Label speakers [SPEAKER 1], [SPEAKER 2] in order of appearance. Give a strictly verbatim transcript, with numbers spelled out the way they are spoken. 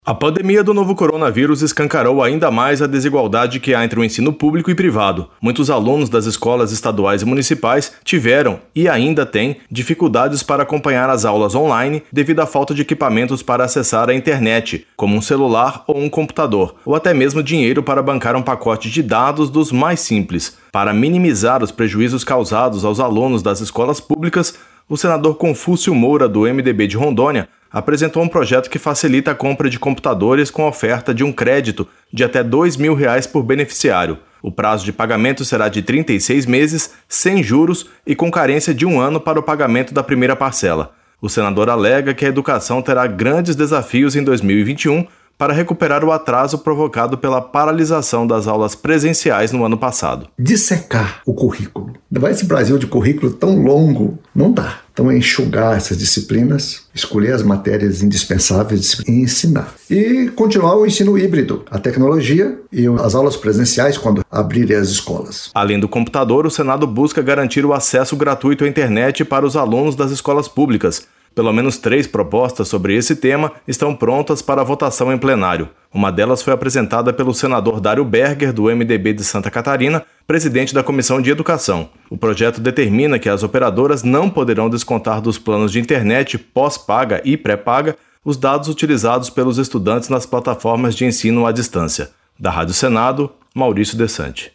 [SPEAKER 1] A pandemia do novo coronavírus escancarou ainda mais a desigualdade que há entre o ensino público e privado. Muitos alunos das escolas estaduais e municipais tiveram, e ainda têm, dificuldades para acompanhar as aulas online devido à falta de equipamentos para acessar a internet, como um celular ou um computador, ou até mesmo dinheiro para bancar um pacote de dados dos mais simples. Para minimizar os prejuízos causados aos alunos das escolas públicas, o senador Confúcio Moura, do M D B de Rondônia, apresentou um projeto que facilita a compra de computadores com oferta de um crédito de até dois mil reais por beneficiário. O prazo de pagamento será de trinta e seis meses, sem juros e com carência de um ano para o pagamento da primeira parcela. O senador alega que a educação terá grandes desafios em dois mil e vinte e um para recuperar o atraso provocado pela paralisação das aulas presenciais no ano passado.
[SPEAKER 2] Dissecar o currículo. Esse Brasil de currículo tão longo, não dá. Então é enxugar essas disciplinas, escolher as matérias indispensáveis e ensinar. E continuar o ensino híbrido, a tecnologia e as aulas presenciais quando abrirem as escolas.
[SPEAKER 1] Além do computador, o Senado busca garantir o acesso gratuito à internet para os alunos das escolas públicas. Pelo menos três propostas sobre esse tema estão prontas para votação em plenário. Uma delas foi apresentada pelo senador Dário Berger, do M D B de Santa Catarina, presidente da Comissão de Educação. O projeto determina que as operadoras não poderão descontar dos planos de internet pós-paga e pré-paga os dados utilizados pelos estudantes nas plataformas de ensino à distância. Da Rádio Senado, Maurício Desante.